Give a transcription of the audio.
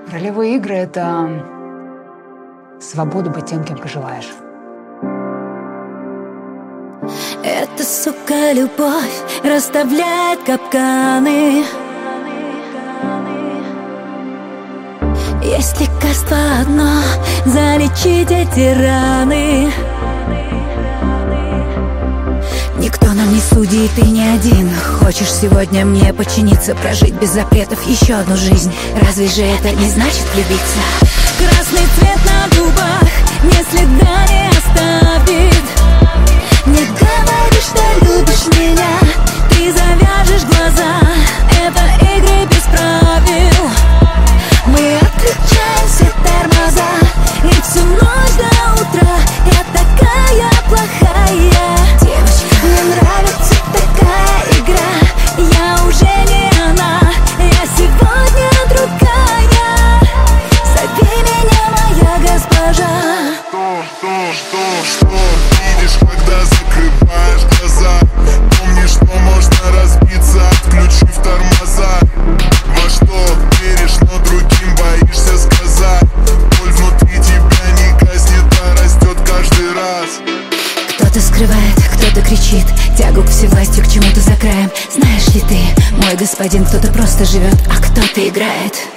Ролевые игры — это свобода быть тем, кем пожелаешь. Эта, сука, любовь расставляет капканы. Есть лекарство одно — залечить эти раны. Никто нам не судит, ты не один. Хочешь сегодня мне подчиниться, прожить без запретов еще одну жизнь? Разве же это не значит влюбиться? Красный цвет на губах ни следа не оставит. Не говори, что любишь меня, ты завяжешь глаза. Это игры без правил. Мы отключаем все тормоза, и всю ночь до утра я такая плохая. Девочка, мне нравится такая игра. Я уже не она, я сегодня другая. Зови меня, моя госпожа. Что видишь, когда закрываешь глаза? Помни, что можно разбиться, отключив тормоза. Во что веришь, но другим боишься сказать. Боль внутри тебя не гаснет, а растет каждый раз. Кто-то скрывает, кто-то кричит, тягу к всевластью, к чему-то за краем. Знаешь ли ты, мой господин, кто-то просто живет, а кто-то играет.